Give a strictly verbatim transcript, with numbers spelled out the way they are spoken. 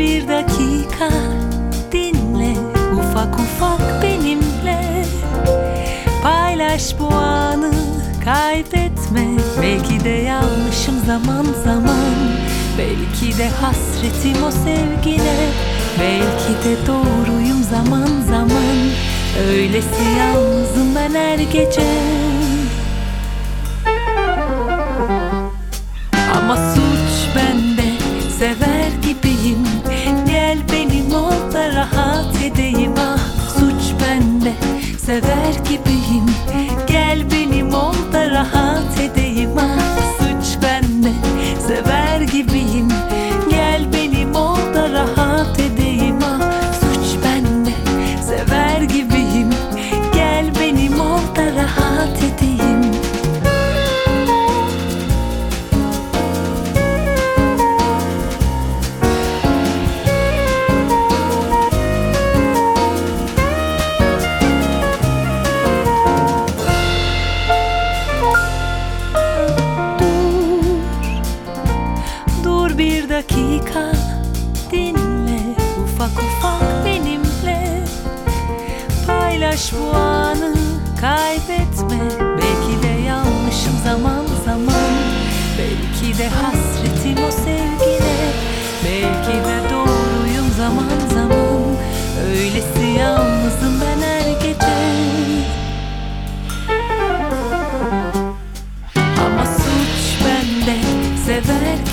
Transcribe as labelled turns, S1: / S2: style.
S1: bir dakika, dinle ufak ufak benimle. Paylaş bu anı, kaybetme. Belki de yanlışım zaman zaman, belki de hasretim o sevgine, belki de doğruyum zaman zaman. Öylesi yalnızım ben her gece. Ama suç bende, sever gibiyim. Gel benim ol da rahat edeyim. Ah, suç bende, sever gibiyim. Gel benim ol da rahat edeyim. Ah, suç bende, sever gibiyim. Gel benim ol da rahat edeyim. Ah, suç bende, sever gibiyim. Gel benim ol da rahat edeyim. Bir dakika, dinle ufak ufak benimle. Paylaş bu anı, kaybetme. Belki de yanlışım zaman zaman, belki de hasretim o sevgine, belki de doğruyum zaman zaman. Öylesi yalnızım ben her gece. Ama suç bende, sever